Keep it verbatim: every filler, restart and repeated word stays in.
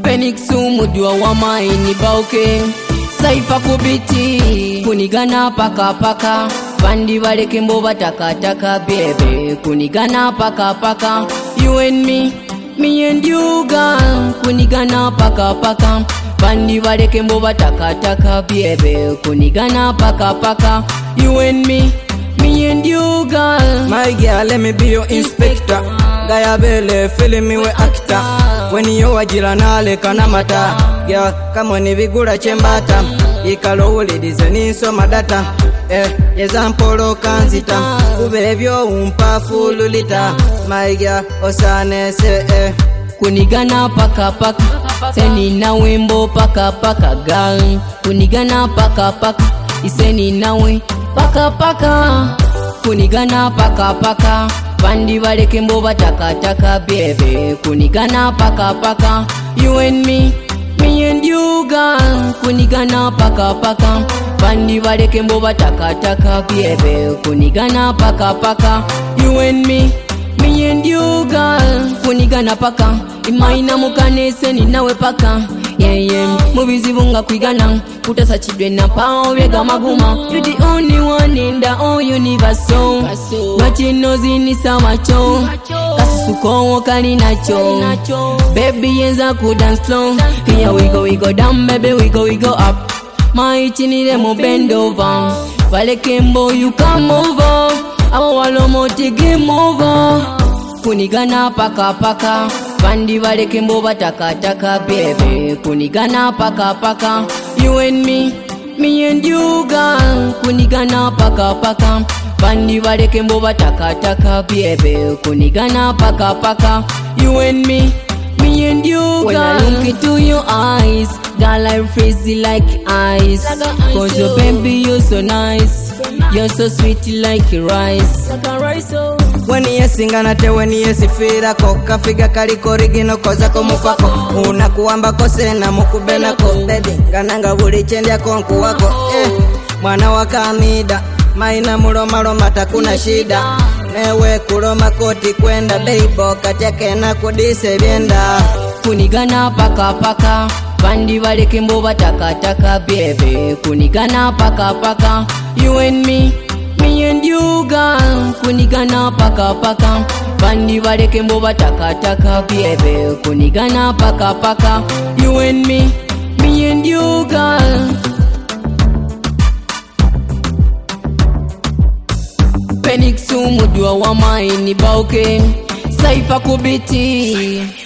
Phoenix umujua wa maini bauke Saifa kubiti kunigana paka paka Bandi baleke mbo bataka taka baby kunigana paka paka You and me, me and you girl kunigana paka paka Bandi baleke mbo bataka taka baby kunigana paka paka You and me, me and you girl. My girl, let me be your inspector. Gaya bele, feeling me we actor. When you wajila nale kanamata. Girl, come on, vigura chembata. Ikalo uli dizeni so madata. Eh, yezampolo kanzita. Ubebyo umpa fululita. My girl, osane se eh. Kunigana paka paka. Seni na wimbo paka paka girl. Kunigana paka paka. Iseni na we paka paka. Kunigana paka paka. Bandi baleke mbo bataka taka baby kunigana paka paka You and me, me and you girl kunigana paka paka Bandi baleke mbo bataka taka baby kunigana paka paka You and me, me and you girl kunigana paka Imaina mukanese ni nawe paka Yeah yeah, mubizibu nga kwigana Kutasa chidwe na pao vyega maguma You're the only one in the whole universe so Wachinozi ni sawa cho Kasusuko wakali nacho Baby yenza kudance slow Here we go, we go down baby, we go, we go up Maichi nile mo bend over Vale kembo you come over Awa walo moti game over Kunigana paka paka Bandi baleke mbo bataka taka baby kunigana paka paka You and me, me and you girl kunigana paka paka Bandi baleke mbo bataka taka baby kunigana paka paka You and me, me and you girl. When I look into your eyes, girl I freeze like ice Cause your baby you're so nice, you're so sweet like rice When yesinga na te when yesifira ko kafiga kaliko rigino koza ko mupako unakuamba kose na mukubena ko baby gananga buli chendya konku wako eh mwana wa kamida maina muloma loma takuna shida newe kuloma koti kwenda beibo kateke na kudise byenda kunigana paka paka Bandi baleke mbo bataka taka baby kunigana paka paka You and me, me and you girl kunigana paka paka Bandi baleke mbo bataka taka baby kunigana paka paka You and me, me and you girl. Phoenix umujua wa maini bauke Saifa kubiti